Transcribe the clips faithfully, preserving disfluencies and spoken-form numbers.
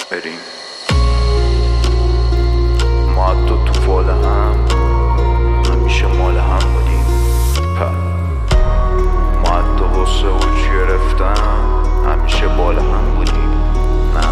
بریم. ما حتی تو فال هم همیشه مال هم بودیم. ما حتی غصه و گرفتم همیشه بال هم بودیم. نه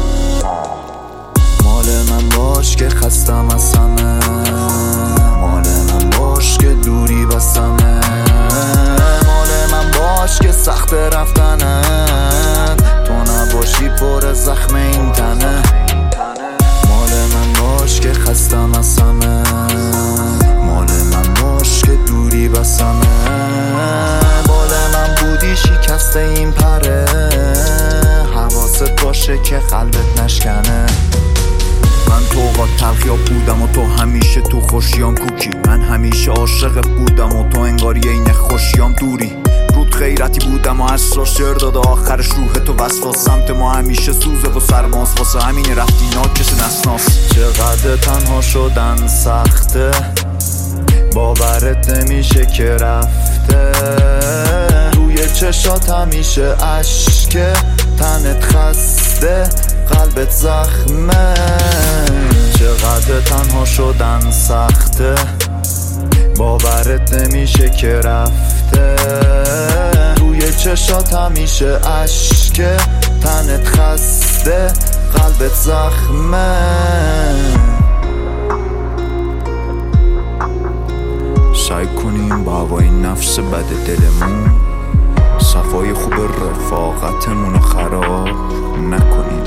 مال من باش که خستم از همه، مال من باش که دوری بستمه، مال من باش که سخت رفتنت، تو نباشی پر زخم این تنه. مال من باش که خستم از همه، مال من باش که دوری بستمه، بال من بودی شکست این پره، حواست باشه که قلبت نشکنه. من تو اوقات تلخیا بودم و تو همیشه تو خوشیام کوکی، من همیشه عاشقت بودم و تو انگاری این خوشیام دوری. رود غیرتی بودم و اسرار شعر داده آخرش روح تو وسواس، سمت ما همیشه سوزه و سرماس، واسه همین رفتی ناکس نسناس. چقدر تنها شدن سخته، باورت نمیشه که رفته، روی چشات همیشه عشقه، تنت خسته قلبت زخمه. چقدر تنها شدن سخته، باورت نمیشه که رفته، روی چشات همیشه عشقه، تنت خسته قلبت زخمه. سعی کنیم با هوای نفس بد دلمون صفای خوب رفاقتمون رو خراب نکنیم.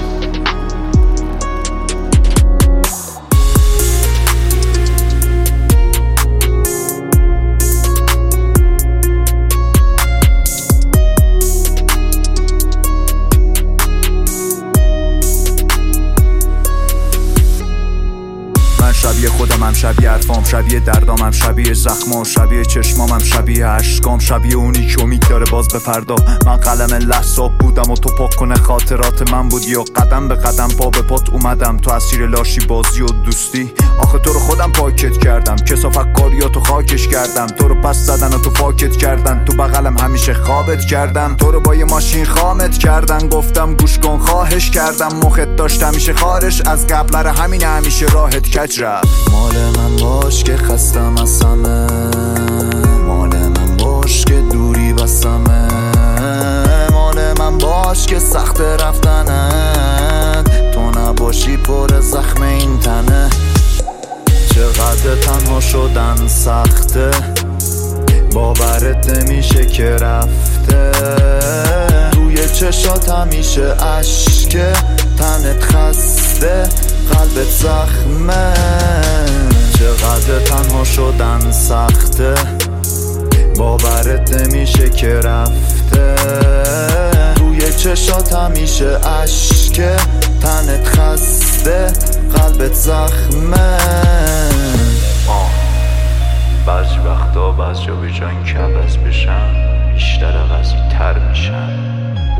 شبیه خودم هم، شبیه حرفام، شبیه دردام هم، شبیه زخمام، شبیه چشمام هم، شبیه عشقام، شبیه اونی که امید داره باز به فردا. من قلم لحظاب بودم و تو پاک کنه خاطرات من بودی، و قدم به قدم پا به پات اومدم، تو اسیر لاشی بازی و دوستی. آخه تو رو خودم پاکت کردم، کثافت کاریاتو خاکش کردم، تو رو پس زدن و تو پاکت کردن، تو بغلم همیشه خوابت کردم، تو رو با یه ماشین خامت کردن، گفتم گوش کن خواهش کردم، مخت داشت همیشه خارش از قبل، همین همیشه راحت کج رفت. مال من باش که خستم از همه، مال من باش که دوری بستمه، مال من باش که سخت رفتنت، تو نباشی پر زخم این تنه. چقدر تنها شدن سخته، باورت نمیشه که رفته، روی چشات همیشه عشقه، تنت خسته قلبت زخمه. چقدر تنها شدن سخته، باورت نمیشه که رفته، روی چشات همیشه عشقه، تنت خسته قلبت زخمه. آه بعضی وقتا بعضی ها به جان که عوض بشن بیشتر عوضی تر میشن.